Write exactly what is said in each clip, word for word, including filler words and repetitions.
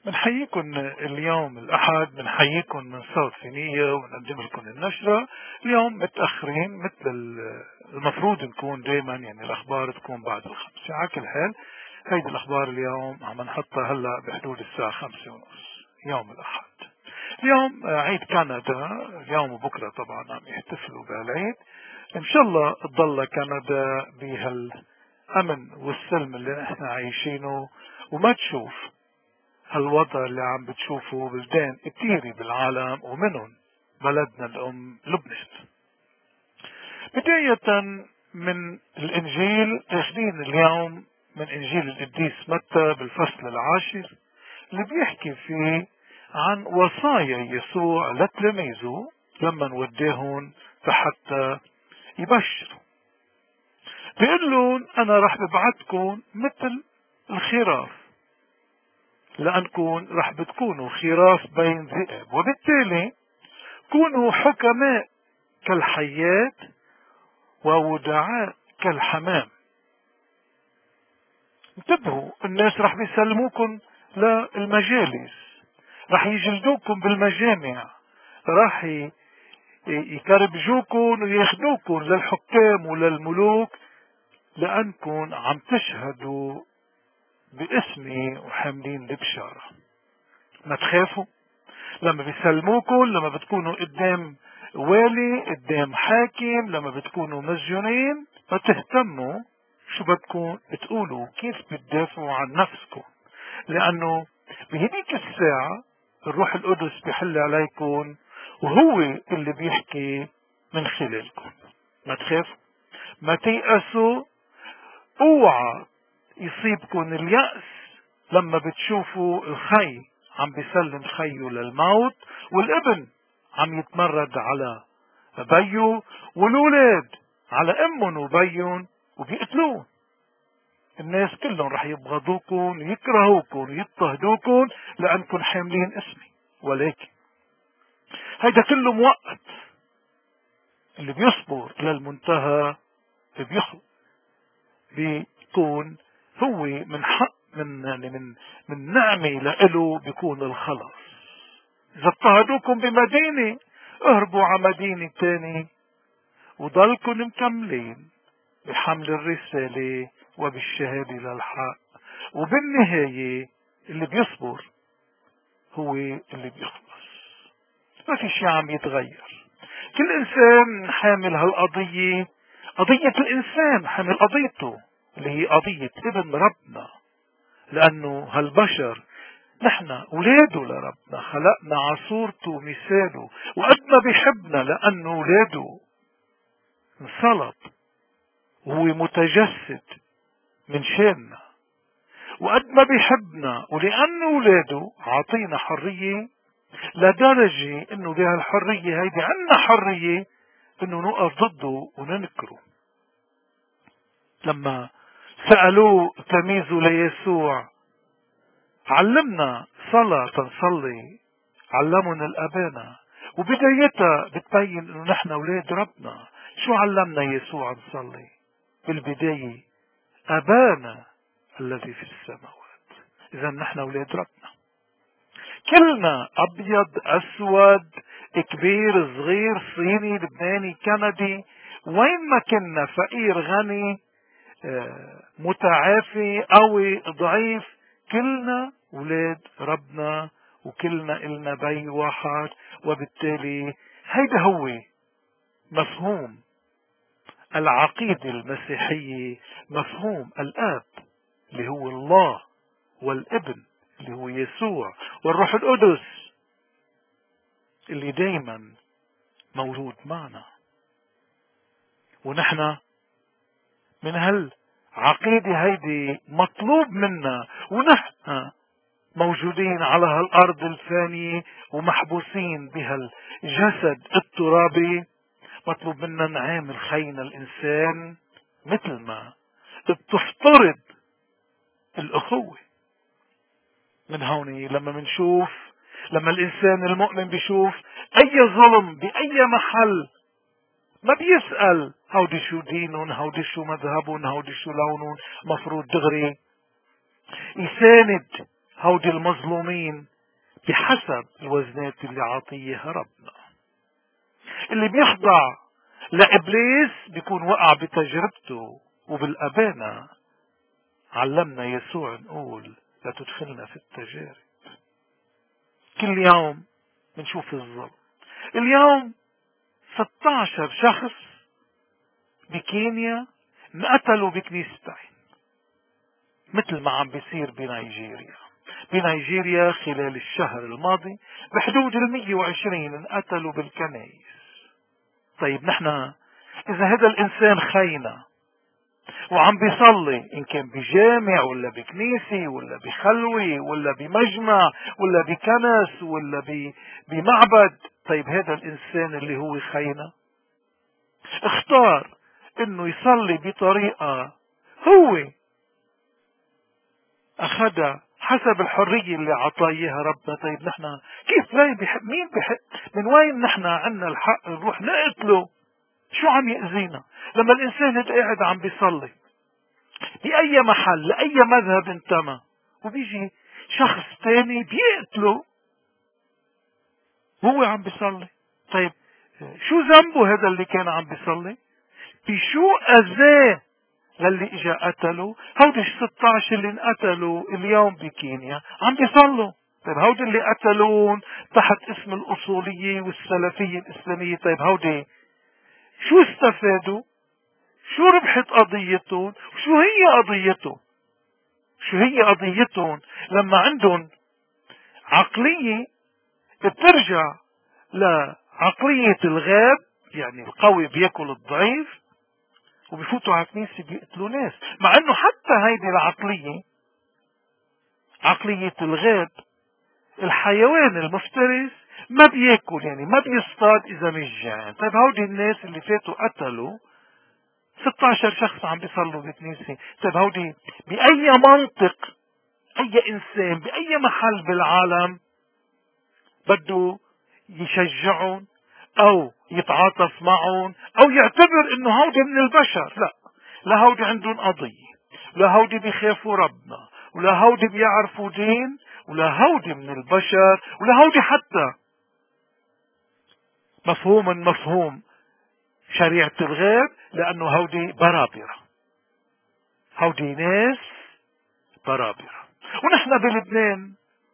بنحييكم اليوم الأحد، بنحييكم من صوت فينية ونقدم لكم النشرة. اليوم متأخرين مثل المفروض نكون دايما، يعني الأخبار تكون بعد الخمسة. على كل حال هيدي الأخبار اليوم عم نحطها هلا بحدود الساعة خمسة ونص يوم الأحد. اليوم عيد كندا، اليوم وبكرة طبعا عم يحتفلوا بالعيد. إن شاء الله تضل كندا بهالأمن والسلم اللي نحن عايشينه، وما تشوف هالوضع اللي عم بتشوفوا بلدان كثيرة بالعالم ومنهم بلدنا الأم لبنان. بداية من الإنجيل، تاخدين اليوم من إنجيل القديس متى بالفصل العاشر اللي بيحكي فيه عن وصايا يسوع لتلاميذه لما نوديهم حتى يبشروا. بيقول لهم أنا رح ببعتكم مثل الخراف، لأنكم رح بتكونوا خراف بين ذئب، وبالتالي كونوا حكماء كالحيات وودعاء كالحمام. انتبهوا، الناس رح بيسلموكم للمجالس، رح يجلدوكم بالمجامع، رح يكربجوكم وياخدوكم للحكام وللملوك، لأنكم عم تشهدوا باسمي وحاملين البشارة. ما تخافوا لما بيسلموكم، لما بتكونوا قدام والي، قدام حاكم، لما بتكونوا مسجونين، ما تهتموا شو بدكم تقولوا، كيف بتدافعوا عن نفسكم، لأنه بهديك الساعة الروح القدس بيحل عليكم وهو اللي بيحكي من خلالكم. ما تخافوا، ما تيأسوا، اوعى يصيبكم اليأس لما بتشوفوا الخي عم بيسلم خيه للموت، والابن عم يتمرد على بيه، والولاد على امهم وبيهم وبيقتلون. الناس كلهم رح يبغضوكم ويكرهوكم ويضطهدوكم لانكم حاملين اسمي، ولكن هيدا كله مؤقت. اللي بيصبر للمنتهى بيخلص، بيكون هو من حق من يعني من من نعمة لإله بيكون الخلاص. إذا اضطهدوكم بمدينة، اهربوا على مدينة تاني وضلكم مكملين بحمل الرسالة وبالشهادة للحق، وبالنهاية اللي بيصبر هو اللي بيخلص. ما في شيء عم يتغير. كل إنسان حامل هالقضية، قضية الإنسان حامل قضيته اللي هي قضية ابن ربنا، لأنه هالبشر نحن أولاده لربنا، خلقنا على صورته ومثاله، وقد ما بيحبنا لأنه أولاده انصلب وهو متجسد من شاننا، وقد ما بيحبنا ولأنه أولاده عطينا حرية، لدرجة انه بهالحرية هيدي عنا حرية انه نوقف ضده وننكره. لما سألوه تلاميذه ليسوع علمنا صلاة نصلي، علمنا الأبانا، وبدايتها بتبين انه نحن اولاد ربنا. شو علمنا يسوع نصلي بالبداية؟ أبانا الذي في السماوات. إذا نحن اولاد ربنا، كلنا أبيض أسود، كبير صغير، صيني لبناني كندي، وين ما كنا، فقير غني، متعافي قوي ضعيف، كلنا ولاد ربنا وكلنا إلنا بي واحد. وبالتالي هيدا هو مفهوم العقيدة المسيحية، مفهوم الآب اللي هو الله، والابن اللي هو يسوع، والروح القدس اللي دايما موجود معنا. ونحن من هالعقيدة هيدي مطلوب منا، ونحن موجودين على هالأرض الفانية ومحبوسين بهالجسد الترابي، مطلوب منا نعامل خينا الإنسان مثل ما بتفترض الأخوة. من هون لما منشوف، لما الإنسان المؤمن بيشوف أي ظلم بأي محل، ما بيسأل هودي شو دينهم، هودي شو مذهبهم، هودي شو لونهم، مفروض دغري يساند هودي المظلومين بحسب الوزنات اللي عطيها ربنا. اللي بيخضع لإبليس بيكون وقع بتجربته وبالأبانة. علمنا يسوع نقول لا تدخلنا في التجارب. كل يوم بنشوف الظلم. اليوم ستة عشر شخص بكينيا انقتلوا بكنيستين، مثل ما عم بيصير بنيجيريا. بنيجيريا خلال الشهر الماضي بحدود المية وعشرين انقتلوا بالكنائس. طيب نحن اذا هذا الانسان خاينة وعم بيصلي، ان كان بجامع ولا بكنيسة ولا بخلوة ولا بمجمع ولا بكنس ولا بمعبد، طيب هذا الانسان اللي هو خاينة اختار انه يصلي بطريقة هو اخذها حسب الحرية اللي عطايها ربنا. طيب نحن كيف لا بحق؟ مين بحق؟ من وين نحن عنا الحق نروح نقتله؟ شو عم يأذينا لما الانسان قاعد عم بيصلي بأي محل لأي مذهب انتمى، وبيجي شخص تاني بيقتله وهو عم بيصلي؟ طيب شو ذنبه هذا اللي كان عم بيصلي؟ بشو أذاه للي اجا قتلوا؟ هودي ستة عشر اللي انقتلوا اليوم بكينيا عم بيصلوا. طيب هودي اللي قتلون تحت اسم الأصولية والسلفية الإسلامية، طيب هودي شو استفادوا؟ شو ربحت قضيتهم؟ وشو هي قضيتهم؟ شو هي قضيتهم لما عندهم عقلية بترجع لعقلية الغاب، يعني القوي بياكل الضعيف، وبيفوتوا على كنيسة بيقتلوا ناس، مع انه حتى هيدي العقلية عقلية الغاب الحيوان المفترس ما بياكل، يعني ما بيصطاد اذا مش جاعان. طيب هودي الناس اللي فاتوا قتلوا ستة عشر شخص عم بيصلوا بكنيسة. طيب هودي بأي منطق أي إنسان بأي محل بالعالم بده يشجعهم أو يتعاطف معهم أو يعتبر إنه هودي من البشر؟ لا، لا هودي عندهم قضية، لا هودي بيخافوا ربنا، ولا هودي بيعرفوا دين، ولا هودي من البشر، ولا هودي حتى مفهوم من مفهوم شريعة الغير، لأنه هودي برابرة، هودي ناس برابرة. ونحن بلبنان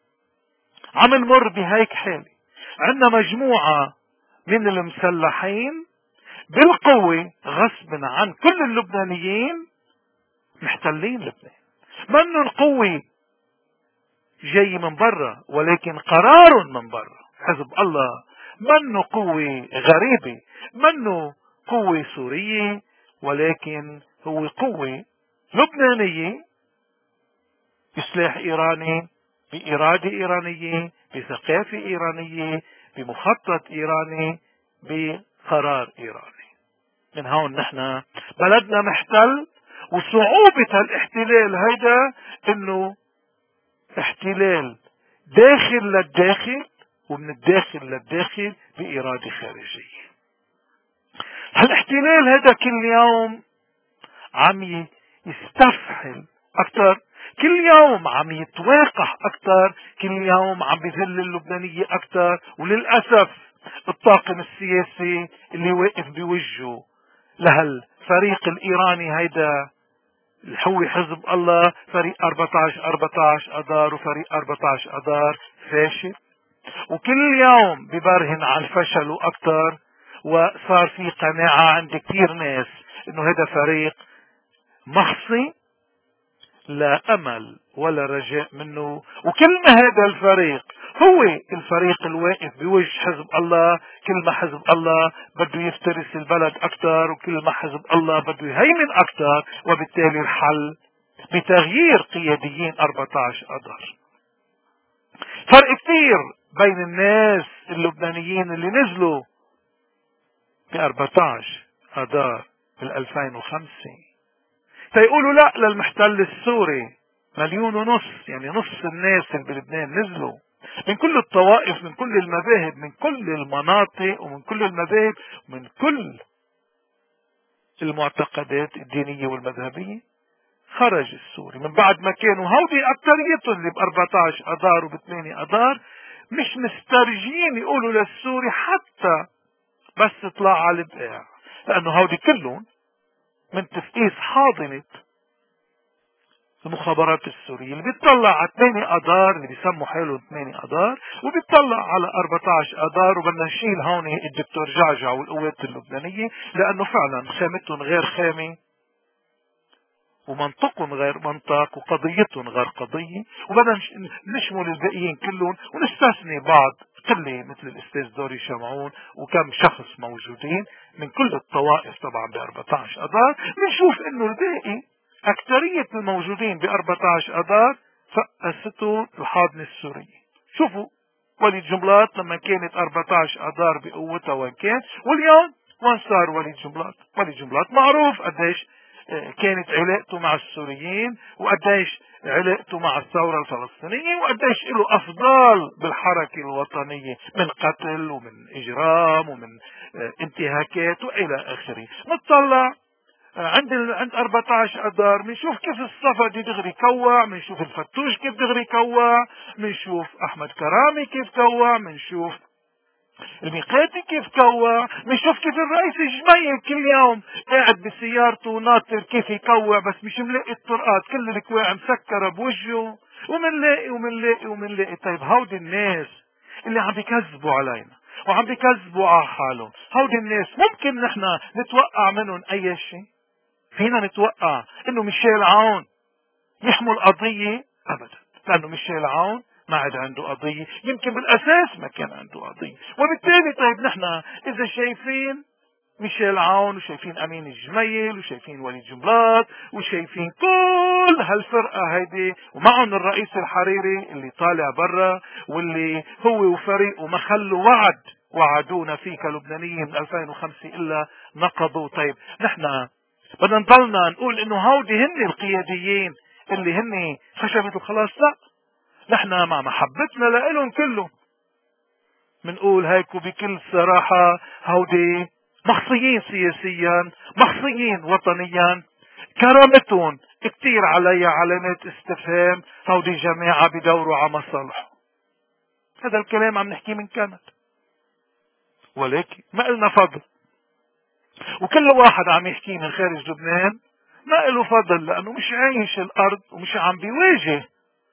عم نمر بهيك حالة، عندنا مجموعة من المسلحين بالقوة غصبا عن كل اللبنانيين محتلين لبنان. منه القوة جاي من برا، ولكن قرار من برا. حزب الله منه قوة غريبة، منه قوة سورية، ولكن هو قوة لبنانية بسلاح إيراني، بإرادة إيرانية، بثقافة إيرانية، بمخطط إيراني، بقرار إيراني. من هون نحن بلدنا محتل، وصعوبة هالاحتلال هيدا انه احتلال داخل للداخل ومن الداخل للداخل بإرادة خارجية. هالاحتلال هذا كل يوم عم يستفحل أكثر، كل يوم عم يتواقح أكثر، كل يوم عم بذل اللبنانية أكثر. وللأسف الطاقم السياسي اللي واقف بوجهه لهالفريق الإيراني هيدا اللي هو حزب الله، فريق أربعة عشر أربعة عشر أذار وفريق أربعة عشر أذار فاشل، وكل يوم ببرهن على الفشل أكثر. وصار في قناعة عند كثير ناس انه هذا فريق مخصي لا امل ولا رجاء منه. وكل ما هذا الفريق هو الفريق الواقف بوجه حزب الله، كل ما حزب الله بده يفترس البلد اكثر، وكل ما حزب الله بده يهيمن اكثر، وبالتالي الحل بتغيير قياديين أربعة عشر أذار. فرق كثير بين الناس اللبنانيين اللي نزلوا ب أربعة عشر أذار بال ألفين وخمسة فيقولوا لا للمحتل السوري مليون ونص، يعني نص الناس اللي بلبنان نزلوا من كل الطوائف، من كل المذاهب، من كل المناطق، ومن كل المذاهب، من كل المعتقدات الدينية والمذهبية. خرج السوري من بعد ما كانوا هودي اكتريتهم اللي ب أربعة عشر اذار وب ثمانية اذار مش مسترجين يقولوا للسوري حتى بس اطلع على البقاع، لانه هودي كلهم من تفقيس حاضنة المخابرات السورية اللي بيطلع على ثمانية اذار اللي بيسموا حالهم ثمانية اذار، وبيطلع على أربعة عشر اذار، وبدنا نشيل هون الدكتور جعجع والقوات اللبنانية لانه فعلا خامتهم غير خامة ومنطقهم غير منطق وقضيتهم غير قضية، وبدنا نشمل الباقيين كلهم ونستثني بعض قلة مثل الاستاذ دوري شمعون وكم شخص موجودين من كل الطوائف طبعا ب أربعة عشر اذار. بنشوف انه الباقي اكثرية الموجودين ب أربعة عشر اذار فقستهم الحاضنة السورية. شوفوا وليد جنبلاط لما كانت أربعة عشر اذار بقوتها وين كان، واليوم وين صار وليد جنبلاط؟ وليد جنبلاط معروف قديش كانت علاقته مع السوريين، وقديش علاقته مع الثورة الفلسطينية، وقديش له أفضال بالحركة الوطنية من قتل ومن إجرام ومن انتهاكات وإلى آخره. نطلع عند عند أربعة عشر اذار بنشوف كيف الصفدي دغري كوع، بنشوف الفتوش كيف دغري كوع، بنشوف أحمد كرامي كيف كوع، بنشوف الميقاتي كيف كوع، بنشوف كيف الرئيس الجميع كل يوم قاعد بسيارته ناطر كيف يكوع بس مش ملاقي الطرقات، كل الكواع مسكرة بوجهه، ومنلاقي ومنلاقي ومنلاقي. طيب هودي الناس اللي عم بيكذبوا علينا وعم بيكذبوا على حالهم، هودي الناس ممكن نحن نتوقع منهم اي شيء؟ فينا نتوقع انه ميشيل عون يحمل قضية؟ ابدا، لانه ميشيل عون ما عاد عنده قضية، يمكن بالاساس ما كان عنده قضية. وبالتالي طيب نحن اذا شايفين ميشيل عون وشايفين امين الجميل وشايفين وليد جنبلاط وشايفين كل هالفرقة هيدي ومعهم الرئيس الحريري اللي طالع برا واللي هو وفريقه ما خلوا وعد وعدونا فيه كلبنانيين من ألفين وخمسة الا نقضوا، طيب نحن بدنا نضلنا نقول انه هودي هن القياديين اللي هن خشبة الخلاص؟ لا، نحن مع محبتنا لإلهم كلهم منقول هيك بكل صراحة هودي مخصيين سياسيا، مخصيين وطنيا، كرامتهم كتير عليها علامات استفهام، هودي جماعة بدوروا على مصالحهم. هذا الكلام عم نحكي من كندا، ولكن ما إلنا فضل، وكل واحد عم يحكي من خارج لبنان ما إله فضل لأنه مش عايش الأرض ومش عم بيواجه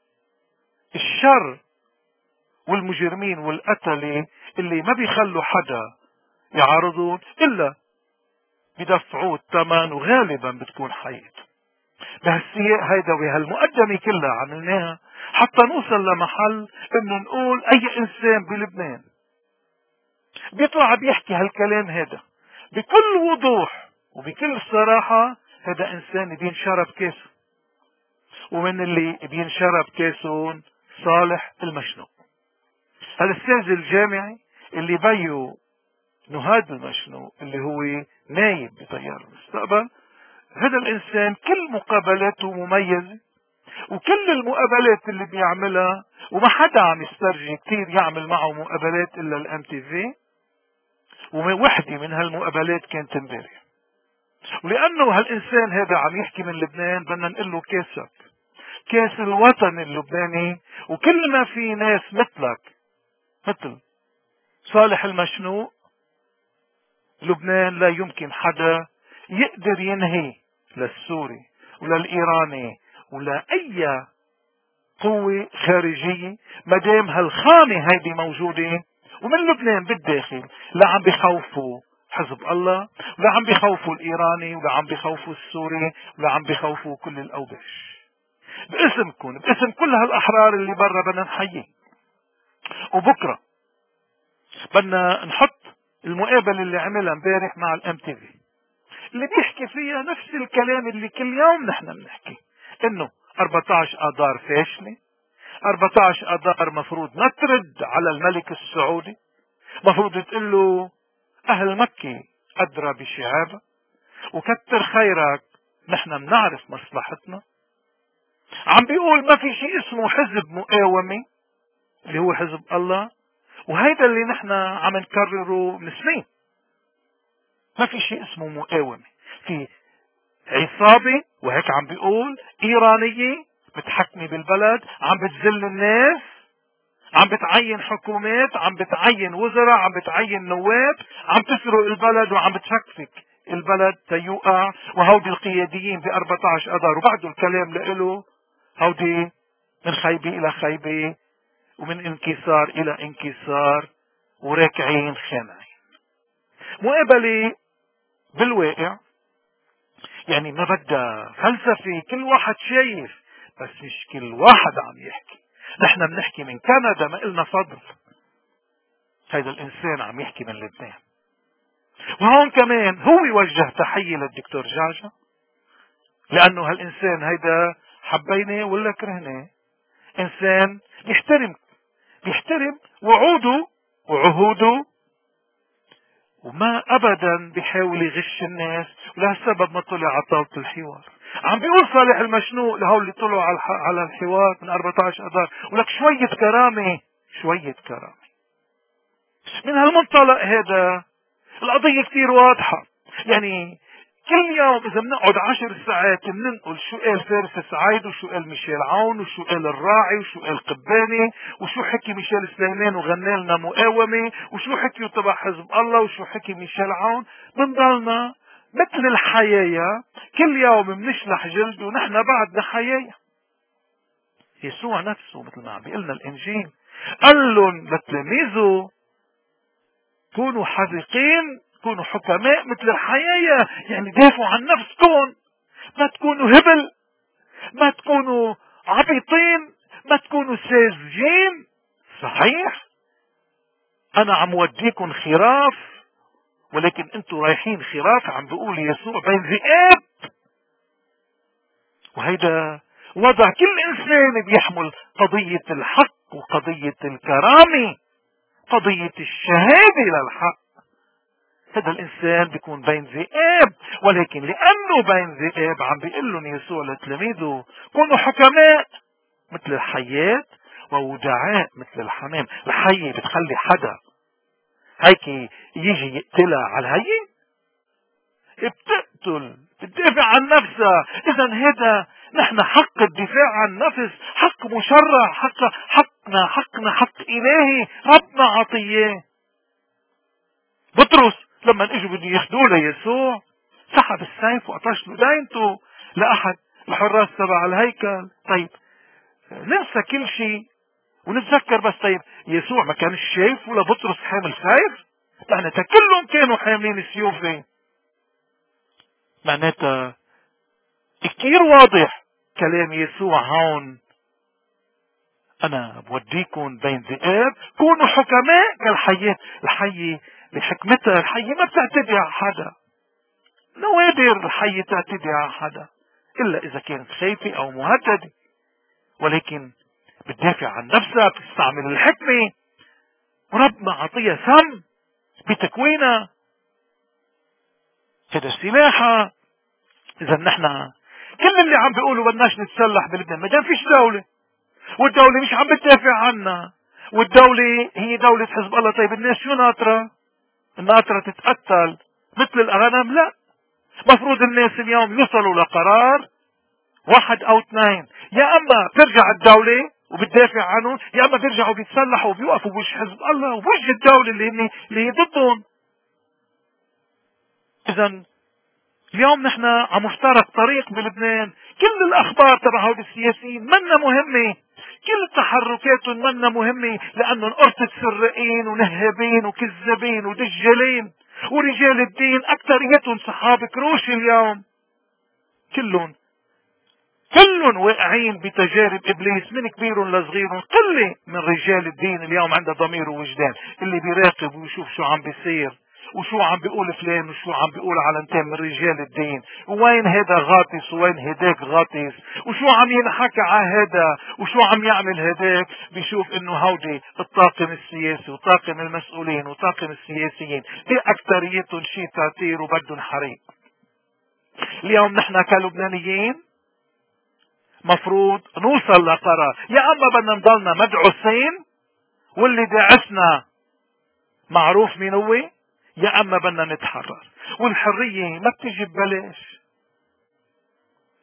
الشر والمجرمين والقتلة اللي ما بيخلوا حدا يعارضون إلا بدفعوه الثمن، وغالبا بتكون حياته. بهالسياق هيدا وهالمقدمة كلها عملناها حتى نوصل لمحل انه نقول اي انسان بلبنان بيطلع بيحكي هالكلام هذا بكل وضوح وبكل صراحة، هذا انسان بينشرب كاسه، ومن اللي بينشرب كاسون صالح المشنوق، هالاستاذ الجامعي اللي بيو نهاد المشنوق اللي هو نايب بتيار المستقبل. هذا الانسان كل مقابلاته مميزة، وكل المقابلات اللي بيعملها وما حدا عم يسترجي كتير يعمل معه مقابلات الا الام تي في، ووحدة من هالمقابلات كانت امبارح. ولانه هالانسان هذا عم يحكي من لبنان بدنا نقول له كاسك، كاس الوطن اللبناني، وكل ما في ناس مثلك مثل صالح المشنوق لبنان لا يمكن حدا يقدر ينهي للسوري ولا الإيراني ولا أي قوة خارجية مدام هالخانة هيدي موجودة. ومن لبنان بالداخل لا عم بخوفوا حزب الله ولا عم بخوفوا الإيراني ولا عم بخوفوا السوري ولا عم بخوفوا كل الأوباش. باسمكم باسم كل هالأحرار اللي برا بدنا نحيي، وبكرة بدنا نحط المقابلة اللي عملها امبارح مع الام تي في اللي بيحكي فيها نفس الكلام اللي كل يوم نحن بنحكي، انه أربعة عشر اذار فاشلة، أربعة عشر اذار مفروض ما ترد على الملك السعودي، مفروض تقول له اهل مكة ادرى بشعابها وكتر خيرك نحن بنعرف مصلحتنا. عم بيقول ما في شيء اسمه حزب مقاومة اللي هو حزب الله، وهيدا اللي نحن عم نكرره من سنين. ما في شيء اسمه مقاومة، في عصابة، وهيك عم بيقول ايرانية متحكمة بالبلد، عم بتذل الناس، عم بتعين حكومات، عم بتعين وزراء، عم بتعين نواب، عم تسرق البلد وعم بتفكفك البلد تيوقع. وهودي القياديين ب أربعة عشر اذار وبعده الكلام لإله، هودي من خيبة الى خيبة ومن انكسار الى انكسار وراكعين خانعين. مقابلة بالواقع يعني ما بدها فلسفة، كل واحد شايف، بس مش كل واحد عم يحكي. نحن بنحكي من كندا، ما إلنا فضل. هيدا الإنسان عم يحكي من لبنان. وهون كمان هو يوجه تحية للدكتور جعجع، لأنه هالإنسان هيدا حبيناه ولا كرهناه إنسان بيحترم بيحترم وعوده وعهوده، وما ابدا بيحاول يغش الناس. ولهالسبب ما طلع على طاولة الحوار. عم بيقول صالح المشنوق لهول اللي طلعوا على على الحوار من أربعة عشر اذار، ولك شوية كرامة، شوية كرامة. من هالمنطلق هذا القضية كتير واضحة. يعني كل يوم اذا بنقعد عشر ساعات بننقل شو قال فارس سعيد، وشو قال ميشيل عون، وشو قال الراعي، وشو قال قباني، وشو حكي ميشيل سليمان وغنى لنا مقاومة، وشو حكي تبع حزب الله، وشو حكي ميشيل عون، بنضلنا مثل الحيايا كل يوم بنشلح جلد ونحن بعدنا حيايا. يسوع نفسه مثل ما عم بيقلنا الانجيل قال لهم لتلاميذه كونوا حذقين، كونوا حكماء مثل الحيايا، يعني دافعوا عن نفسكم، ما تكونوا هبل، ما تكونوا عبيطين، ما تكونوا ساذجين. صحيح انا عم وديكم خراف، ولكن انتوا رايحين خراف، عم بيقول يسوع، بين ذئاب. وهيدا وضع كل انسان بيحمل قضية الحق وقضية الكرامة، قضية الشهادة للحق. هذا الانسان بيكون بين ذئاب، ولكن لانه بين ذئاب عم بيقول لهم يسوع لتلاميذه كونوا حكماء مثل الحيات وودعاء مثل الحمام. الحية بتخلي حدا هيك يجي يقتلها على الهي، بتقتل، بتدافع عن نفسها. اذا هذا نحن حق الدفاع عن النفس حق مشرع، حق حقنا حقنا حق الهي ربنا عطيه. بطرس لما اجوا بده ياخذوه ليسوع سحب السيف وقطش له داينته لاحد الحراس تبع الهيكل. طيب ننسى كل شيء ونتذكر بس، طيب يسوع ما كانش شايف ولا بطرس حامل سيف؟ معناتها كلهم كانوا حاملين السيوف. معناتها كتير واضح كلام يسوع هون، انا بوديكم بين ذئاب، كونوا حكماء كالحياة. الحية بحكمتها، الحية ما بتعتدي على حدا، نوادر الحية تعتدي على حدا الا اذا كانت خايفة او مهددة، ولكن بتدافع عن نفسها، بتستعمل الحكمة، وربنا عطيها سم بتكوينها، هذا سلاحها. اذا نحن كل اللي عم بيقولوا بدناش نتسلح بلبنان، ما دام فيش دولة والدولة مش عم بتدافع عنا، والدولة هي دولة حزب الله. طيب الناس شو ناطرة؟ الناطرة تتقتل مثل الأغنام؟ لا، مفروض الناس اليوم يوصلوا لقرار واحد او اثنين، يا اما ترجع الدولة وبتدافع عنهم، يا اما بيرجعوا بيتسلحوا وبيوقفوا بوجه حزب الله وبوجه الدولة اللي هي اللي هي ضدهم. اذا اليوم نحن عم نفترق طريق بلبنان. كل الاخبار تبع هؤلاء السياسيين منا مهمة، كل تحركاتهم منا مهمة، لانهم قرصة سرقين ونهابين وكذابين ودجالين، ورجال الدين اكثريتهم صحاب كروش اليوم، كلهم كلهم واقعين بتجارب ابليس من كبير لصغير. قلة من رجال الدين اليوم عنده ضمير ووجدان، اللي بيراقب ويشوف شو عم بيصير وشو عم بيقول فلان وشو عم بيقول على من رجال الدين، وين هذا غاطس وين هداك غاطس، وشو عم ينحكى على هذا وشو عم يعمل هداك. بيشوف انه هودي الطاقم السياسي وطاقم المسؤولين وطاقم السياسيين باكثريتهم شي تعتير وبدهم حريق. اليوم نحن كلبنانيين مفروض نوصل لقرار، يا اما بدنا نضلنا مدعوسين واللي دعسنا معروف مين هو، يا اما بدنا نتحرر. والحرية ما بتجي ببلاش،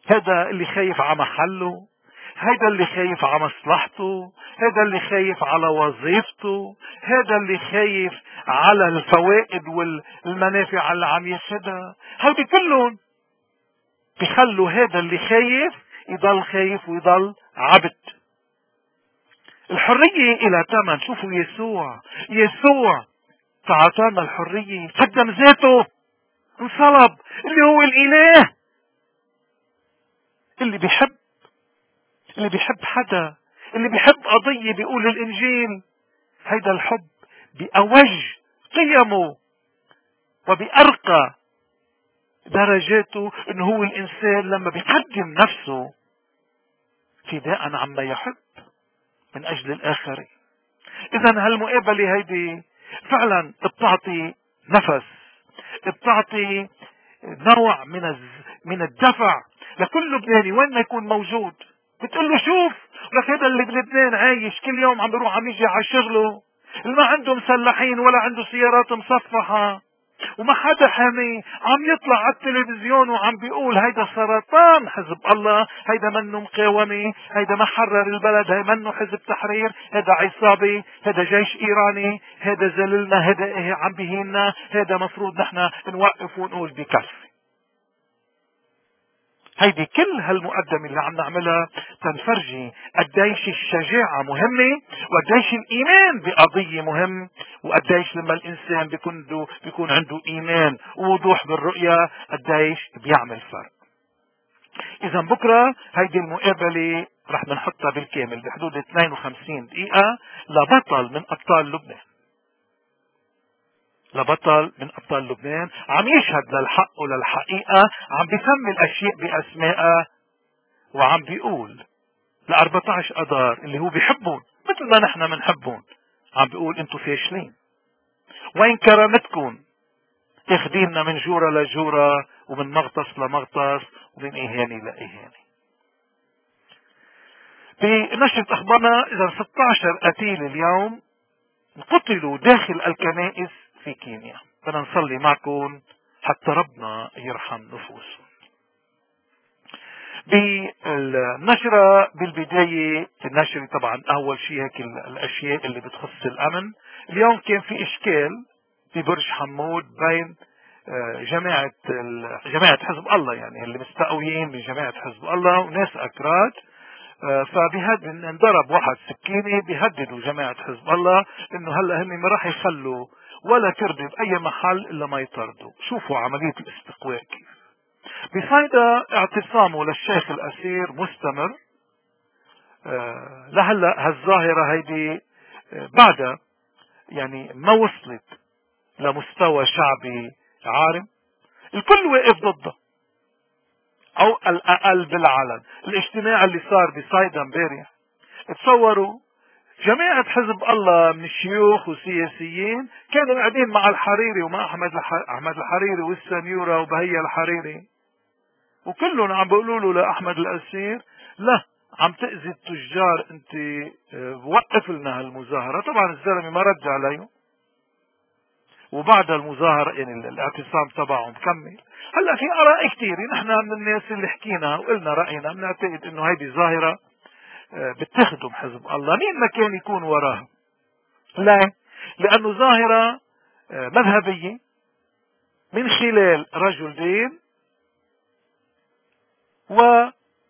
هذا اللي خايف على محله، هذا اللي خايف على مصلحته، هذا اللي خايف على وظيفته، هذا اللي خايف على الفوائد والمنافع اللي عم ياخدها. هودي كلهم بيخلوا هذا اللي خايف يضل خايف ويضل عبد. الحرية إلى ثمن. شوفوا يسوع، يسوع تعطانا الحرية، قدم ذاته، انصلب، اللي هو الإله. اللي بيحب اللي بيحب حدا، اللي بيحب قضية بيقول الإنجيل، هيدا الحب بأوج قيمه وبأرقى درجاته، إنه هو الإنسان لما بيقدم نفسه فداء عما يحب من أجل الآخرين. إذا هالمقابلة هيدي فعلا بتعطي نفس، بتعطي نوع من من الدفع لكل لبناني وين ما يكون موجود. بتقول له شوف لك هذا اللي بلبنان عايش كل يوم عم بيروح عم يجي على شغله، اللي ما عنده مسلحين ولا عنده سيارات مصفحة وما حدا حامي، عم يطلع على التلفزيون وعم بيقول هيدا سرطان حزب الله، هيدا منه مقاومة، هيدا ما حرر البلد، هيدا منه حزب تحرير، هيدا عصابي، هيدا جيش ايراني، هيدا زللنا، هيدا عم بيهيننا، هيدا مفروض نحن نوقف ونقول بكفي. هيدي كل هالمقدمة اللي عم نعملها تنفرجي قديش الشجاعة مهمة، وقديش الإيمان بقضية مهم، وقديش لما الإنسان بيكون, دو بيكون عنده إيمان ووضوح بالرؤية قديش بيعمل فرق. إذا بكرة هيدي المقابلة رح نحطها بالكامل بحدود اثنين وخمسين دقيقة لبطل من أبطال لبنان، لبطل من أبطال لبنان عم يشهد للحق وللحقيقة، عم بيسمي الأشياء بأسمائها، وعم بيقول ل أربعة عشر أذار اللي هو بيحبون مثل ما نحن بنحبهم، عم بيقول انتو فاشلين، وين كرامتكم؟ اخدينا من جورة لجورة ومن مغطس لمغطس ومن إهانة لإهانة. بنشرة أخبارنا إذا ستة عشر قتيل اليوم قتلوا داخل الكنائس في كينيا. بدنا نصلي معكم حتى ربنا يرحم نفوسهم. بالنشرة بالبداية النشرة طبعا أول شيء هيك الأشياء اللي بتخص الأمن. اليوم كان في إشكال في برج حمود بين جماعة جماعة حزب الله، يعني اللي مستقويين من جماعة حزب الله وناس أكراد، فبهد انضرب واحد سكينة بيهددوا جماعة حزب الله انه هلا هن ما راح يخلوا ولا كربة بأي محل الا ما يطردوا. شوفوا عملية الاستقواء كيف. بصيدا اعتصامه للشيخ الأسير مستمر. آه لهلا هالظاهرة هيدي آه بعد يعني ما وصلت لمستوى شعبي عارم، الكل واقف ضده او الاقل بالعلن. الاجتماع اللي صار بصيدا امبارح تصوروا جماعة حزب الله من الشيوخ وسياسيين كانوا قاعدين مع الحريري ومع احمد احمد الحريري والسنيورة وبهية الحريري، وكلهم عم بيقولوا له لاحمد الاسير لا عم تأذي التجار، انت وقف لنا هالمظاهرة. طبعا الزلمة ما رد عليه، وبعد المظاهرة يعني الاعتصام تبعهم كمل. هلا في اراء كثيرة، نحن من الناس اللي حكينا وقلنا رأينا بنعتقد انه هيدي ظاهرة بتخدم حزب الله. مين ما كان يكون وراها؟ لا، لانه ظاهرة مذهبية من خلال رجل دين وعم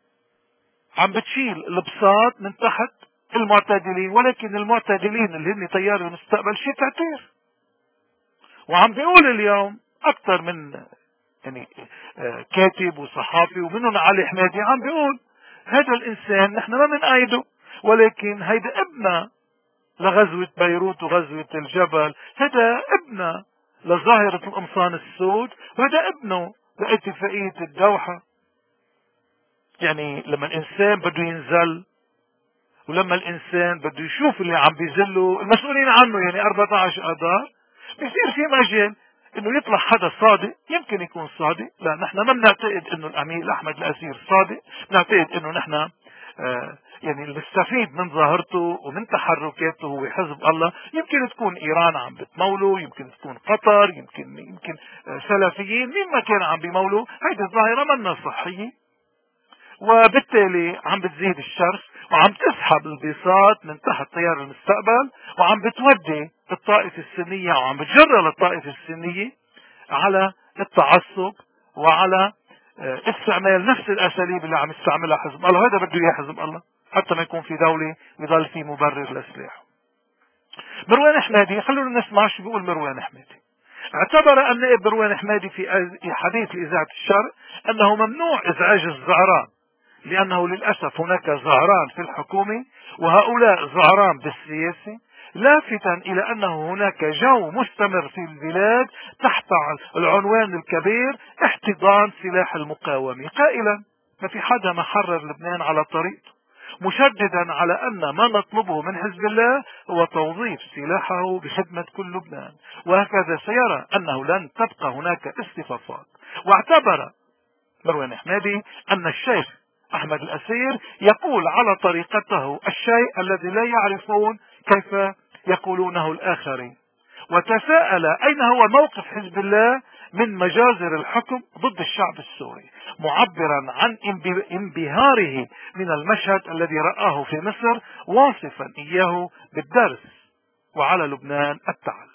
بتشيل البساط من تحت المعتدلين، ولكن المعتدلين اللي هن تيار المستقبل شيء تعتير. وعم بيقول اليوم اكثر من يعني كاتب وصحافي ومنهم علي حمادي عم بيقول هذا الانسان نحن ما بنأيده، ولكن هيدا ابنه لغزوة بيروت وغزوة الجبل، هذا ابنه لظاهرة القمصان السود، وهذا ابنه لاتفاقية الدوحة. يعني لما الانسان بده ينزل ولما الانسان بده يشوف اللي عم بيزلوا المسؤولين عنه يعني أربعة عشر اذار، بيصير في مجال انه يطلع حدا صادق. يمكن يكون صادق، لا نحن ما بنعتقد انه الامير احمد الاسير صادق، بنعتقد انه نحن آه يعني المستفيد من ظاهرته ومن تحركاته هو حزب الله. يمكن تكون ايران عم بتموله، يمكن تكون قطر، يمكن يمكن آه سلفيين، مين ما كان عم بيمولوا. هيدي الظاهرة منا صحية، وبالتالي عم بتزيد الشرخ وعم تسحب البساط من تحت تيار المستقبل، وعم بتودي الطائفة السنية وعم بتجرى للطائفة السنية على التعصب وعلى استعمال نفس الاساليب اللي عم يستعملها حزب الله. هذا بده اياه حزب الله حتى ما يكون في دولة يضل في مبرر لسلاحه. مروان حمادي، خلونا نسمع شو بيقول مروان حمادي. اعتبر النائب مروان حمادي في حديث لإذاعة الشرق أنه ممنوع إزعاج الزعران، لأنه للأسف هناك زعران في الحكومة وهؤلاء زعران بالسياسة، لافتا إلى أنه هناك جو مستمر في البلاد تحت العنوان الكبير احتضان سلاح المقاومة، قائلا ما في حدا ما حرر لبنان على طريقته، مشددا على أن ما نطلبه من حزب الله هو توظيف سلاحه بخدمة كل لبنان، وهكذا سيرى أنه لن تبقى هناك اصطفافات. واعتبر مروان حمادي أن الشيخ أحمد الأسير يقول على طريقته الشيء الذي لا يعرفون كيف يقولونه الآخرين، وتساءل أين هو موقف حزب الله من مجازر الحكم ضد الشعب السوري، معبرا عن انبهاره من المشهد الذي رآه في مصر، واصفا إياه بالدرس وعلى لبنان التعلم.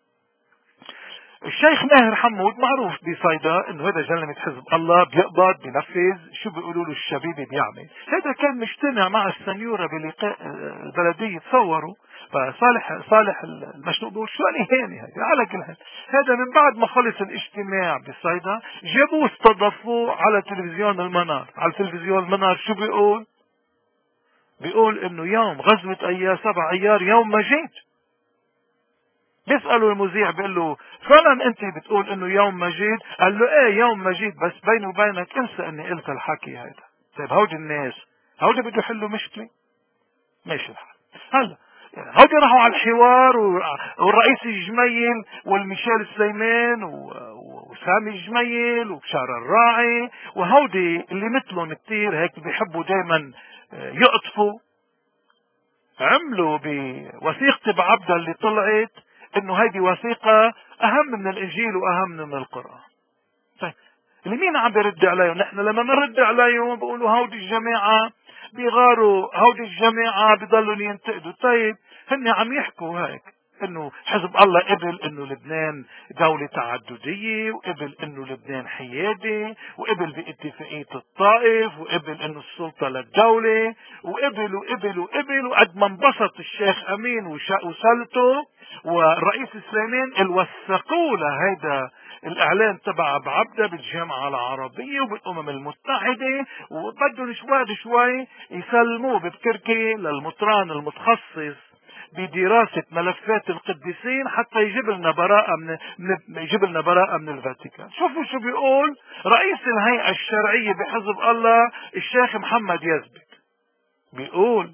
الشيخ ماهر حمود معروف بصيدا انه هذا جلمة حزب الله، بيقبض بينفذ شو بيقولوا له الشبيبة بيعمل. هذا كان مجتمع مع السنيورة بلقاء البلدية، تصوروا فصالح صالح المشنوق بيقول شو يعني هاني هذا. على كل حال هذا من بعد ما خلص الاجتماع بصيدا جابوه استضافوه على تلفزيون المنار. على تلفزيون المنار شو بيقول؟ بيقول انه يوم غزوة ايار سبع ايار يوم ما جيت. بيسألوا المذيع بيقول له فعلا انت بتقول انه يوم مجيد؟ قال له ايه يوم مجيد، بس بيني وبينك انسى اني قلت الحكي هذا. طيب هودي الناس هودي بده يحلوا مشكلة؟ ماشي الحال. هلا هودي راحوا على الحوار والرئيس الجميل والميشيل سليمان وسامي الجميل وبشار الراعي، وهودي اللي مثلهم كتير هيك بيحبوا دايما يقطفوا، عملوا بوثيقة بعبدة اللي طلعت انه هيدي وثيقة اهم من الانجيل واهم من القرآن. طيب لمين عم بيرد عليهم؟ نحن لما بنرد عليهم بيقولوا هودي الجماعة بيغاروا، هودي الجماعة بيضلوا ينتقدوا. طيب هن عم يحكوا هيك انه حزب الله قبل انه لبنان دولة تعددية، وقبل انه لبنان حيادي، وقبل باتفاقية الطائف، وقبل انه السلطة للدولة، وقبل وقبل وقبل وقد ما انبسط الشيخ امين وسلته والرئيس سليمان الوثقوا لهيدا الاعلان تبع بعبدة بالجامعة العربية وبالامم المتحدة، وبدهم شوي شوي يسلموه ببكركي للمطران المتخصص بدراسة ملفات القديسين حتى يجيب لنا براءة من, من يجيب لنا براءة من الفاتيكان. شوفوا شو بيقول رئيس الهيئة الشرعية بحزب الله الشيخ محمد يزبك. بيقول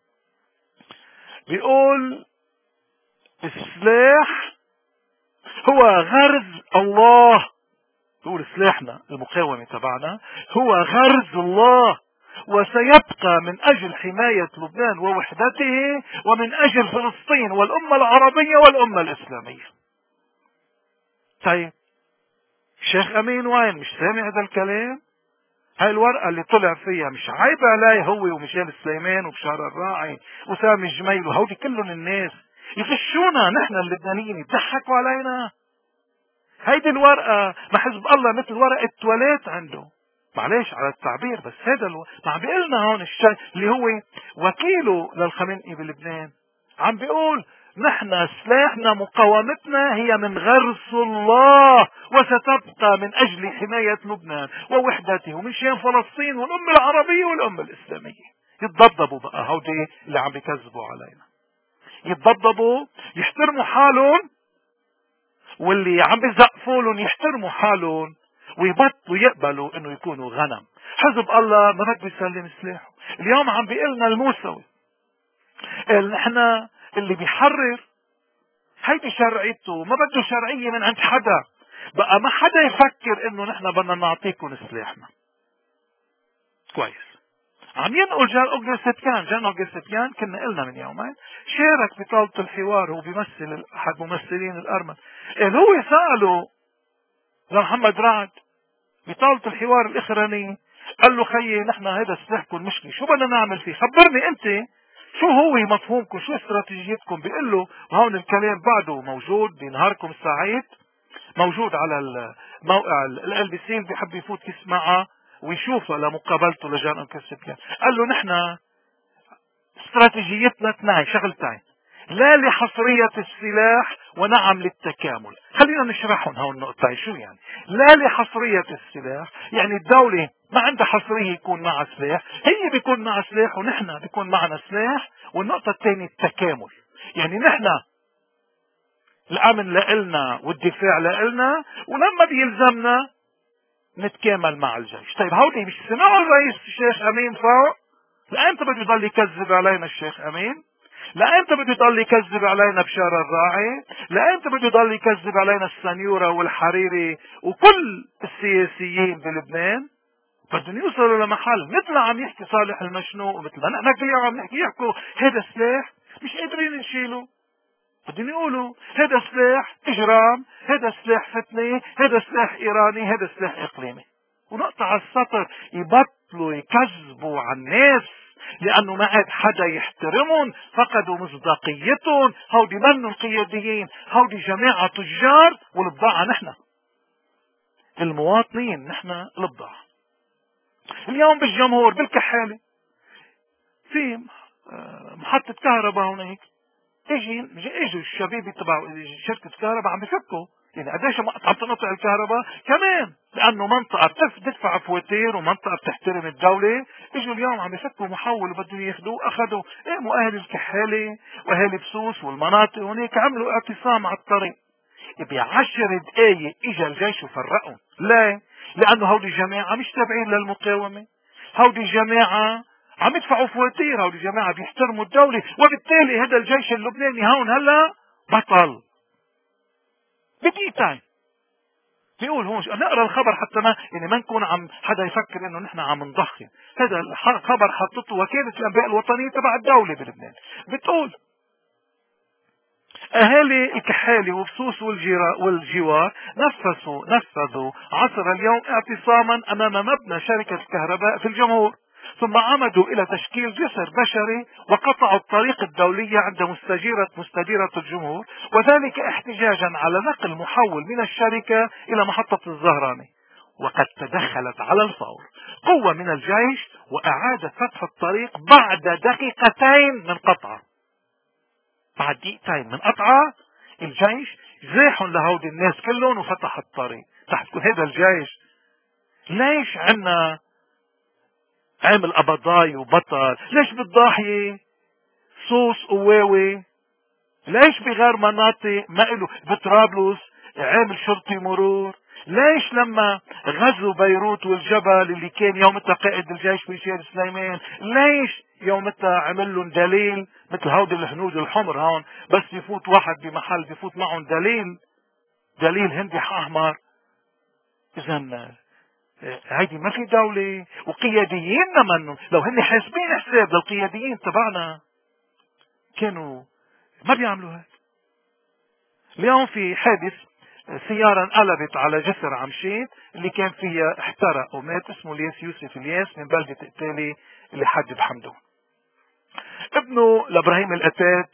بيقول السلاح هو غرز الله، بيقول سلاحنا المقاومة تبعنا هو غرز الله، وسيبقى من أجل حماية لبنان ووحدته، ومن أجل فلسطين والأمة العربية والأمة الإسلامية. طيب الشيخ أمين وين؟ مش سامع هذا الكلام؟ هاي الورقة اللي طلع فيها مش عيب عليه هو وميشيل سليمان وبشار الراعي وسامي الجميل وهودي كلهم الناس يغشونا نحن اللبنانيين، يضحكوا علينا؟ هيدي الورقة ما حزب الله مثل ورقة تواليت عنده، معلش على التعبير، بس هذا الو... ما عم بيقول لنا هون الشيء اللي هو وكيله للخمينئي بلبنان، عم بيقول نحن سلاحنا مقاومتنا هي من غرس الله، وستبقى من اجل حماية لبنان ووحدته ومشان فلسطين والامة العربية والامة الاسلامية. يتضبضبوا بقى هودي اللي عم بيكذبوا علينا، يتضبضبوا يحترموا حالهم، واللي عم بيزقفوا لهم يحترموا حالهم ويبطلوا يقبلوا انه يكونوا غنم. حزب الله ما بده يسلم سلاحه. اليوم عم بيقلنا الموسوي قال نحن اللي بيحرر هيدي شرعيته، ما بده شرعية من عند حدا، بقى ما حدا يفكر انه نحن بدنا نعطيكم سلاحنا. كويس. عم ينقل جان اوغستيان، جان اوغستيان كنا قلنا من يومين شارك بطاولة الحوار، هو بيمثل احد ممثلين الارمن. قال هو سأله لمحمد رعد بطاولة الحوار الاخرانية، قال له خيي نحن هذا السلاحكم مشكلة، شو بدنا نعمل فيه؟ خبرني انت شو هو مفهومكم، شو استراتيجيتكم؟ بيقول له وهون الكلام بعده موجود بنهاركم السعيد، موجود على الموقع ال بي سي، اللي بيحب يفوت يسمعها ويشوفها لمقابلته لجان انكسبيان. قال له نحن استراتيجيتنا اثنين شغلتين: لا لحصرية السلاح ونعم للتكامل. خلينا نشرحهم هون النقطتين. شو يعني لا لحصرية السلاح؟ يعني الدولة ما عندها حصرية يكون معها سلاح، هي بيكون معها سلاح ونحن بيكون معنا سلاح. والنقطة الثانية التكامل، يعني نحن الأمن لإلنا والدفاع لإلنا، ولما بيلزمنا نتكامل مع الجيش. طيب هودي مش سمعوا الرئيس الشيخ أمين فوق؟ لأنت بده يضل يكذب علينا الشيخ أمين؟ لأنت بده يضل يكذب علينا بشار الراعي؟ لأنت بده يضل يكذب علينا السنيورة والحريري وكل السياسيين بلبنان؟ بدهم يوصلوا لمحل مثل ما عم يحكي صالح المشنوق ومثل ما نحن كلنا عم نحكي، يحكوا هذا سلاح مش قادرين نشيله. بدهم يقولوا هذا سلاح اجرام، هذا سلاح فتنه، هذا سلاح ايراني، هذا سلاح اقليمي. ونقطع على السطر، يبطلوا يكذبوا على الناس لانه ما عاد حدا يحترمهم، فقدوا مصداقيتهم. هودي منهم قياديين، هودي جماعه تجار، والبضاعه نحن المواطنين، نحن البضاعه. اليوم بالجمهور بالكحاله في محطه كهرباء هونيك، اجي اجوا الشباب تبع شركه كهرباء عم بفكوا، يعني قديش عم تنقطع الكهرباء كمان لانه منطقه بتدفع فواتير ومنطقه بتحترم الدوله. اجوا اليوم عم بفكوا محول وبدهم ياخذوه، اخذوا قاموا اهل الكحاله واهل بسوس والمناطق هناك عملوا اعتصام على الطريق. بعشر دقايق اجى الجيش وفرقهم. ليه؟ لانه هودي الجماعه مش تابعين للمقاومه، هودي الجماعه عم يدفعوا فواتير، هودي الجماعه بيحترموا الدوله، وبالتالي هذا الجيش اللبناني هون هلا بطل بدقيقتين. بيقول هون نقرا الخبر حتى ما يعني ما نكون عم حدا يفكر انه نحن عم نضخم. هذا الخبر حطته وكالة الانباء الوطنية تبع الدولة بلبنان، بتقول اهالي الكحالي وبسوس والجوار نفذوا نفذوا عصر اليوم اعتصاما امام مبنى شركة الكهرباء في الجمهور، ثم عمدوا الى تشكيل جسر بشري وقطعوا الطريق الدولية عند مستجيرة مستديرة الجمهور، وذلك احتجاجا على نقل محول من الشركة الى محطة الزهراني. وقد تدخلت على الفور قوة من الجيش واعادت فتح الطريق بعد دقيقتين من قطعه. بعد دقيقتين من قطعه الجيش زاحهم لهودي الناس كلهم وفتح الطريق. تحت هذا الجيش ليش عنا عامل قبضاي وبطل؟ ليش بالضاحية صوص قواوي؟ ليش بغير مناطق ما له بطرابلس عامل شرطي مرور؟ ليش لما غزوا بيروت والجبل اللي كان يومتها قائد الجيش ميشيل سليمان، ليش يومتها عمل لهم دليل مثل هودي الهنود الحمر هون؟ بس يفوت واحد بمحل بيفوت معهم دليل دليل هندي احمر. اذا هيدي ما في دولة، وقيادييننا منهم لو هن حاسبين حساب للقياديين تبعنا كانوا ما بيعملوا هيك. اليوم في حادث سيارة انقلبت على جسر عمشيت اللي كان فيها احترق ومات، اسمه الياس يوسف الياس من بلدة قتالي اللي حد بحمدون. ابنه لابراهيم الاتات،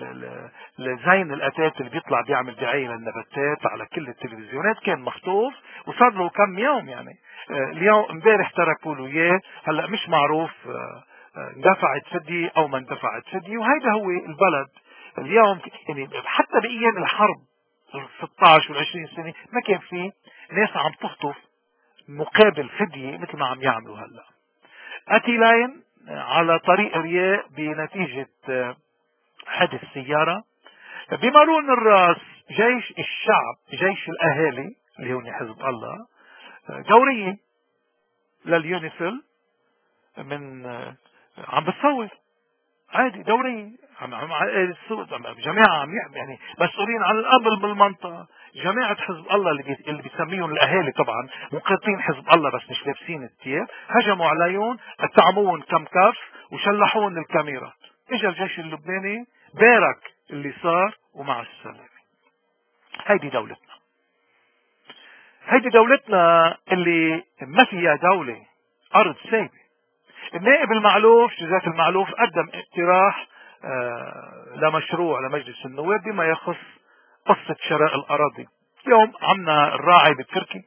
لزين الاتات اللي بيطلع بيعمل دعاية للنباتات على كل التلفزيونات، كان مخطوف وصار له كم يوم. يعني اليوم امبارح تركوا له اياه، هلا مش معروف اندفعت فدية او ما اندفعت فدية. وهيدا هو البلد اليوم. يعني حتى بايام الحرب ستة عشر والعشرين سنة ما كان في ناس عم تخطف مقابل فدية مثل ما عم يعملوا هلا. قتيلين على طريق رياء بنتيجة حادث سيارة. بمارون الراس جيش الشعب جيش الاهالي اللي هو حزب الله دورية لليونيفيل من عم بتصور عادي دورية عم عم جماعة عم يعني مسؤولين عن الامر بالمنطقة، جماعة حزب الله اللي بي اللي بيسميهم الاهالي طبعا منقطين حزب الله بس مش لابسين الثياب، هجموا عليهم اتعموهم كم كف وشلحوهم الكاميرات. اجى الجيش اللبناني بارك اللي صار ومع السلامة. هيدي دولتنا، هيدي دولتنا اللي ما فيها دولة أرض سايبة. النائب المعلوف جزاة المعلوف قدم اقتراح آه لمشروع لمجلس النواب بما يخص قصة شراء الأراضي. اليوم عمنا الراعي بالتركي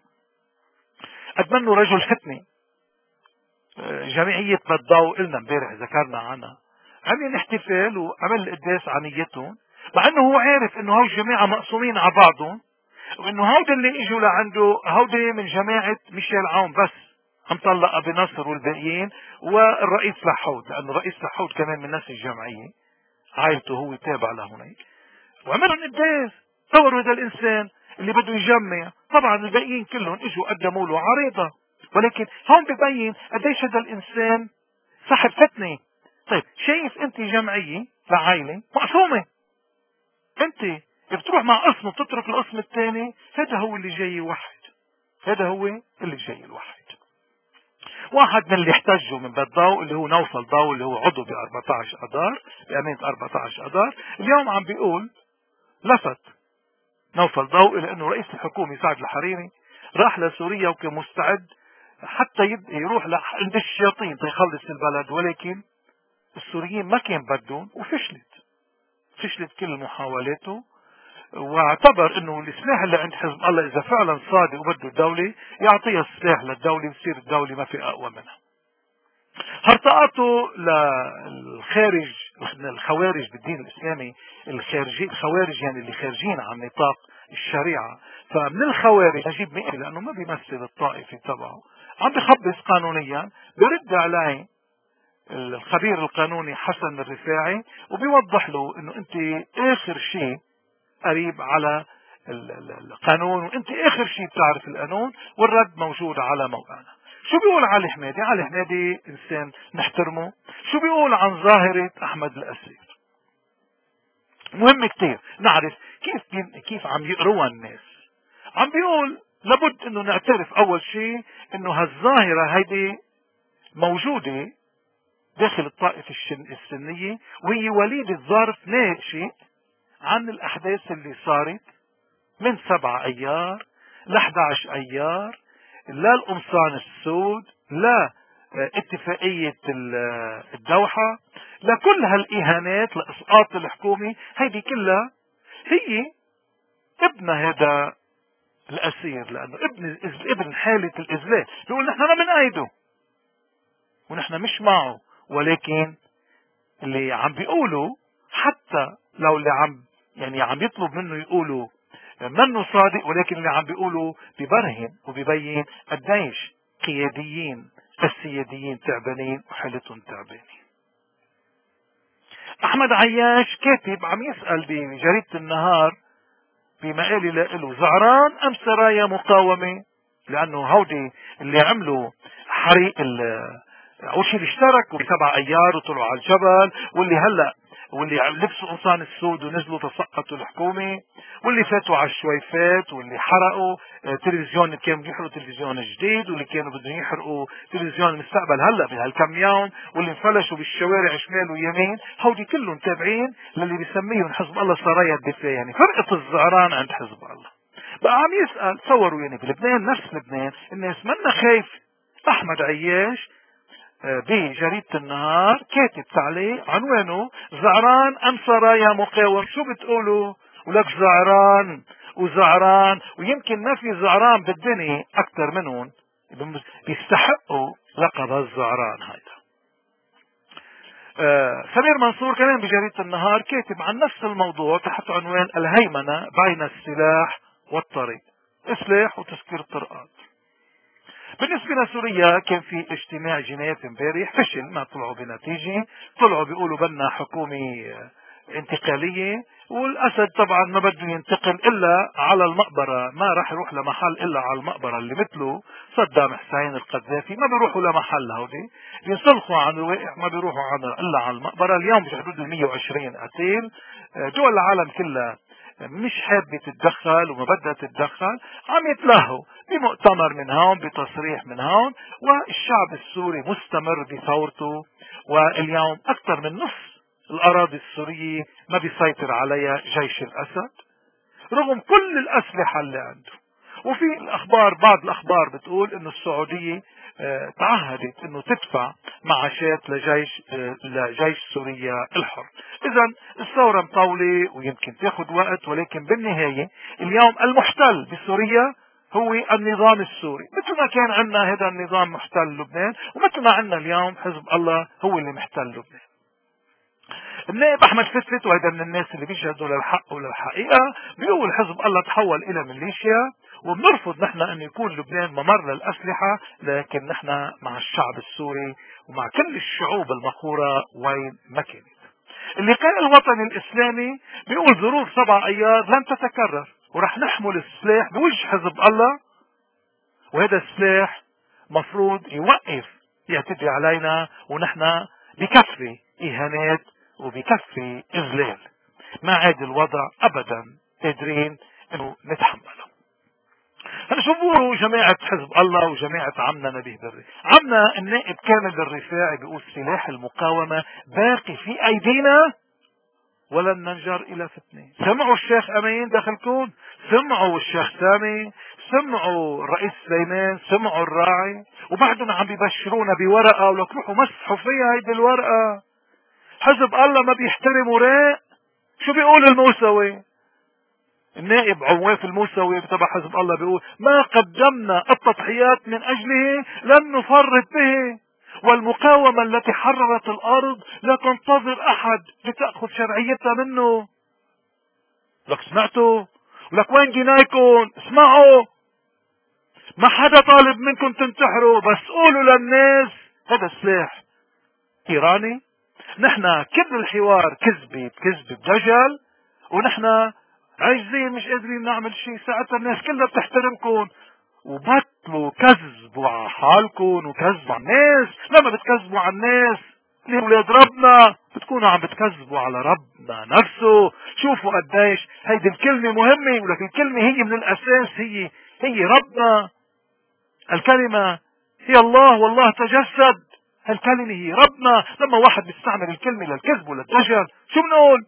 قدم له رجل فتنة، آه جمعية بداو قلنا امبارح ذكرنا عنها، عمل احتفال وعمل قداس عن نيتهم، مع انه هو عارف انه هاي الجماعة مقسومين على بعضهم، وانه هودي اللي اجوا لعنده هودي من جماعة ميشيل عون بس، عم طلق ابي نصر والباقيين والرئيس لحود، لانه الرئيس لحود كمان من نفس الجمعية، عائلته هو تابع لهناك. وعملوا قداس تصوروا هذا الانسان اللي بده يجمع، طبعا الباقيين كلهم اجوا قدموا له عريضة، ولكن هون ببين قديش هذا الانسان صاحب فتنة. طيب شايف انت جمعية لعائلة مقسومة، انت بتروح مع قسم وتترك القسم الثاني، هذا هو اللي جاي يوحد، هذا هو اللي جاي الوحد. واحد من اللي احتجوا من بيت ضوء اللي هو نوفل ضوء اللي هو عضو ب أربعة عشر اذار بأمانة أربعة عشر اذار، اليوم عم بيقول لفت نوفل ضوء لانه رئيس الحكومة سعد الحريري راح لسوريا وكان مستعد حتى يروح عند الشياطين تيخلص البلد، ولكن السوريين ما كان بدهم وفشلت فشلت كل محاولاته، واعتبر انه السلاح اللي عند حزب الله اذا فعلا صادق وبده الدولة يعطيها السلاح للدولة وتصير الدولة ما في اقوى منها. هرطقاته للخارج الخوارج بالدين الاسلامي، الخارجي الخوارج يعني اللي خارجين عن نطاق الشريعة، فمن الخوارج نجيب مئري لانه ما بيمثل الطائفة تبعه عم بخبص قانونيا، برد عليه الخبير القانوني حسن الرفاعي وبيوضح له انه انت اخر شيء قريب على القانون وانت اخر شيء بتعرف القانون، والرد موجود على موقعنا. شو بيقول علي حمادي؟ علي حمادي انسان نحترمه. شو بيقول عن ظاهرة احمد الاسير؟ مهم كتير نعرف كيف كيف عم يقروها الناس. عم بيقول لابد انه نعترف اول شيء انه هالظاهرة هيدي موجودة داخل الطائفة السنية، وهي وليدة ظرف ناشئ عن الأحداث اللي صارت من سبعة أيار ل أحد عشر أيار، لا القمصان السود، لا اتفاقية الدوحة، لكل هالإهانات لإسقاط الحكومة، هيدي كلها هي ابن هذا الأسير، لأنه ابن ابن حالة الإذلال. بيقول نحن ما بنأيده ونحن مش معه، ولكن اللي عم بيقولوا حتى لو اللي عم يعني عم يطلب منه يقولوا منه صادق، ولكن اللي عم بيقولوا ببرهن وبيبين قديش قياديين السياديين تعبانين وحالتهم تعبانين. احمد عياش كاتب عم يسأل بجريدة النهار بمقالي له زعران ام سرايا مقاومة، لانه هودي اللي عملوا حريق اول شيء اللي اشتركوا بسبع ايار وطلعوا على الجبل، واللي هلا واللي لبسوا قمصان السود ونزلوا تسقطوا الحكومة، واللي فاتوا على الشويفات، واللي حرقوا تلفزيون كانوا يحرقوا تلفزيون جديد، واللي كانوا بدهم يحرقوا تلفزيون المستقبل هلا بهالكم يوم، واللي انفلشوا بالشوارع شمال ويمين، هودي كلهم تابعين للي بيسميهم حزب الله سرايا الدفاع، يعني فرقة الزعران عند حزب الله. بقى عم يسأل تصوروا يعني بلبنان نفس لبنان الناس منا خايف. احمد عياش بجريدة النهار كاتب تعليق عنوانه زعران ام سرايا مقاوم. شو بتقولوا؟ ولك زعران وزعران، ويمكن ما في زعران بالدنيا اكثر منهم بيستحقوا لقب الزعران هذا. آه سمير منصور كمان بجريدة النهار كاتب عن نفس الموضوع تحت عنوان الهيمنة بين السلاح والطريق، سلاح وتسكير الطرقات. بالنسبة لسوريا كان في اجتماع جنايات امبارح فشل، ما طلعوا بنتيجة، طلعوا بيقولوا بدنا حكومة انتقالية، والاسد طبعا ما بده ينتقل الا على المقبرة، ما راح يروح لمحل الا على المقبرة اللي مثله صدام حسين القذافي، ما بيروحوا لمحل هودي بينسلخوا عن الواقع، ما بيروحوا عن الا على المقبرة. اليوم بحدود ال مئة وعشرين قتيل، دول العالم كلها مش حابة تتدخل وما بدها تتدخل، عم يتلهوا بمؤتمر من هون بتصريح من هون، والشعب السوري مستمر بثورته، واليوم اكثر من نصف الاراضي السورية ما بيسيطر عليها جيش الاسد رغم كل الاسلحة اللي عنده، وفي الاخبار بعض الاخبار بتقول انه السعودية اه تعهدت انه تدفع معاشات لجيش اه لجيش سوريا الحر. اذا الثورة مطولة ويمكن تاخذ وقت، ولكن بالنهاية اليوم المحتل بسوريا هو النظام السوري، مثل ما كان عندنا هذا النظام محتل لبنان، ومثل ما عندنا اليوم حزب الله هو اللي محتل لبنان. النائب احمد فتفت، وهذا من الناس اللي بيشهدوا للحق وللحقيقة، بيقول حزب الله تحول الى ميليشيا، وبنرفض نحن ان يكون لبنان ممر للاسلحة، لكن نحن مع الشعب السوري ومع كل الشعوب المقهورة وين ما كانت. اللقاء الوطني الاسلامي بيقول ظروف سبع ايار لن تتكرر، ورح نحمل السلاح بوجه حزب الله، وهذا السلاح مفروض يوقف يعتدي علينا، ونحن بكفي اهانات وبكفي اذلال، ما عاد الوضع ابدا قادرين انه نتحمله. هلا شو بيقولوا جماعة حزب الله وجماعة عمنا نبيه بري؟ عمنا النائب كامل الرفاعي بيقول سلاح المقاومة باقي في ايدينا ولن ننجر الى فتنة. سمعوا الشيخ امين داخلكم، سمعوا الشيخ سامي، سمعوا الرئيس سليمان، سمعوا الراعي، وبعدهم عم بيبشرونا بورقة ولك روحوا مسحوا فيها هيدي الورقة. حزب الله ما بيحترم وراء. شو بيقول الموسوي؟ النائب عواف الموسوي تبع حزب الله بيقول ما قدمنا التضحيات من اجله لن نفرط به، والمقاومة التي حررت الارض لا تنتظر احد لتأخذ شرعيتها منه. لك سمعتوا؟ لك وين جنايكم؟ اسمعوا، ما حدا طالب منكم تنتحروا، بس قولوا للناس هذا سلاح ايراني، نحن كل الحوار كذبة بكذبة بدجل، ونحن عاجزين مش قادرين نعمل شيء. ساعتها الناس كلها بتحترمكم، وبطلوا كذبوا على حالكم وكذبوا على الناس. لما بتكذبوا على الناس اللي ولاد ربنا بتكونوا عم بتكذبوا على ربنا نفسه. شوفوا قديش هيدي الكلمة مهمة، ولكن الكلمة هي من الاساس هي هي ربنا. الكلمة هي الله، والله تجسد. الكلمة هي ربنا. لما واحد بيستعمل الكلمة للكذب وللدجل شو بنقول؟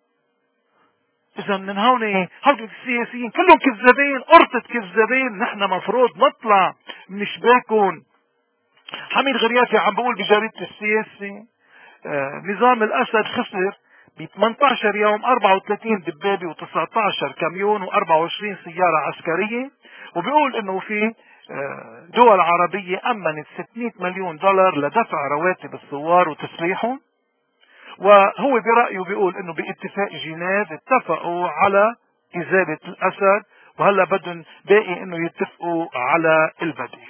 اذا من هون هودي السياسيين كلهم كذابين، قرطة كذابين. نحن مفروض نطلع من شباكهم. حميد غرياتي عم بقول بجريدة السياسي آه نظام الاسد خسر ب ثمانية عشر يوم أربعة وثلاثين دبابة و19 كاميون و24 سيارة عسكرية، وبيقول انه في آه دول عربية امنت ستمئة مليون دولار لدفع رواتب الثوار وتسليحهم. وهو برأيه بيقول انه باتفاق جنيف اتفقوا على ازالة الاسد، وهلا بدهم باقي انه يتفقوا على البديل.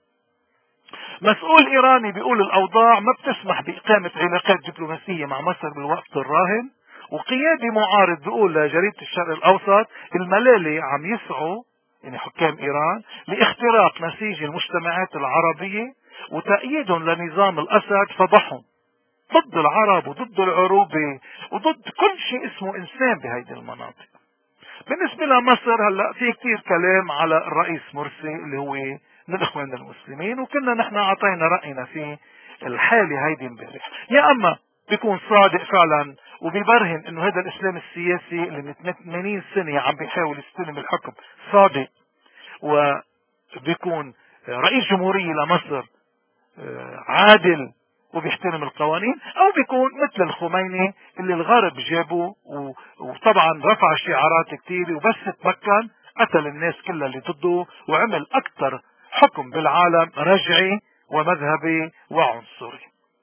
مسؤول ايراني بيقول الاوضاع ما بتسمح باقامة علاقات دبلوماسية مع مصر بالوقت الراهن، وقيادي معارض بيقول لجريدة الشرق الاوسط الملالي عم يسعوا يعني حكام ايران لاختراق نسيج المجتمعات العربية، وتأييدهم لنظام الاسد فضحهم ضد العرب وضد العروبة وضد كل شيء اسمه انسان بهيدي المناطق. بالنسبة لمصر هلا في كتير كلام على الرئيس مرسي اللي هو من الاخوان المسلمين، وكنا نحن اعطينا رأينا في الحالة هيدي امبارح. يا اما بيكون صادق فعلا وبيبرهن انه هذا الاسلام السياسي اللي من ثمانين سنة عم بيحاول يستلم الحكم صادق، وبيكون رئيس جمهورية لمصر عادل وبيحترم القوانين، او بيكون مثل الخميني اللي الغرب جابه وطبعا رفع شعارات كتير، وبس تمكن قتل الناس كلها اللي ضده وعمل اكثر حكم بالعالم رجعي ومذهبي وعنصري.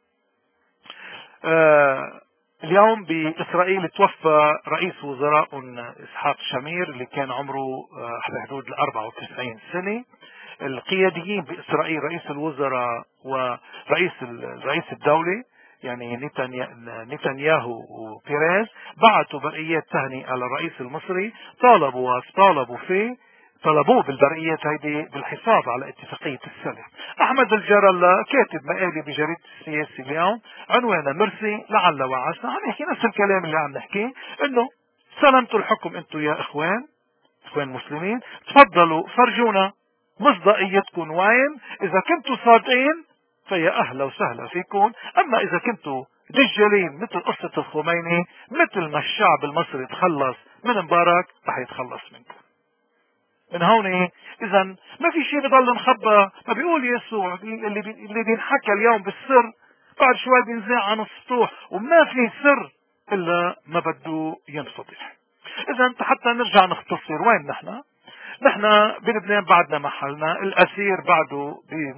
آه اليوم باسرائيل توفى رئيس وزراء اسحاق شامير اللي كان عمره آه بحدود ال أربعة وتسعين سنة. القياديين باسرائيل رئيس الوزراء ورئيس رئيس الدولة يعني نتنياهو وبيريز بعثوا برقيات تهنئة على الرئيس المصري، طالبوا طالبوا فيه طلبوه بالبرقيات هيدي بالحفاظ على اتفاقية السلام. احمد الجرلا كاتب مقالة بجريدة السياسي اليوم عنوانه مرسي لعل وعسى، عم يحكي نفس الكلام اللي عم نحكيه، انه سلمتوا الحكم انتم يا اخوان اخوان مسلمين، تفضلوا فرجونا مصداقيتكم وين. اذا كنتوا صادقين فيا اهلا وسهلا فيكم، اما اذا كنتوا دجالين مثل قصة الخميني، مثل ما الشعب المصري تخلص من مبارك رح يتخلص منكم. من هون اذا ما في شيء بضل مخبى. ما بيقول يسوع اللي بي اللي بينحكى اليوم بالسر بعد شوي بينزاع عن السطوح، وما في سر الا ما بده ينفضح. اذا حتى نرجع نختصر وين نحن. نحن بلبنان بعدنا محلنا، الاسير بعده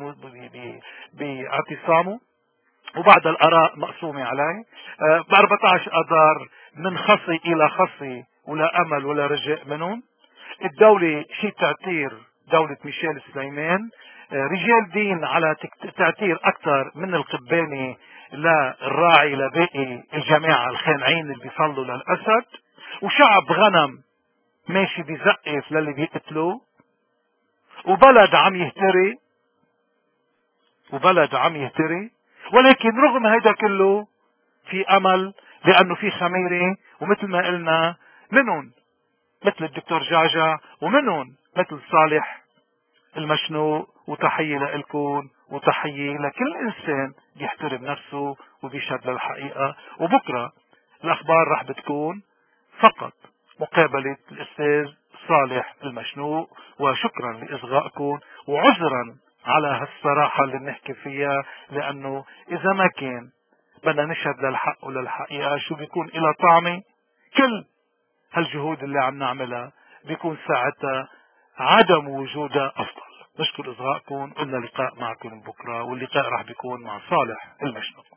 باعتصامه وبعد الاراء مقسومه عليه. ب أربعة عشر اذار من خصي الى خصي ولا امل ولا رجاء منهم. الدولة شي تعتير دولة ميشيل سليمان، رجال دين على تعتير اكثر من القباني للراعي لباقي الجماعة الخانعين اللي بيصلوا للاسد، وشعب غنم ماشي بيزقف للي بيقتلوه، وبلد عم يهتري وبلد عم يهتري ولكن رغم هيدا كله في امل، لانه في خميرة، ومثل ما قلنا منهم مثل الدكتور جعجع ومنهم مثل صالح المشنوق. وتحية لإلكم وتحية لكل انسان بيحترم نفسه وبيشهد للحقيقة. وبكرة الاخبار رح بتكون فقط مقابلة الاستاذ صالح المشنوق. وشكرا لاصغائكم وعذرا على هالصراحة اللي بنحكي فيها، لانه اذا ما كان بدنا نشهد للحق وللحقيقة شو بيكون إلى طعمه كل هالجهود اللي عم نعملها، بيكون ساعتها عدم وجودها افضل. نشكر اصغائكم، قلنا لقاء معكم بكره، واللقاء راح بيكون مع صالح المشنوق.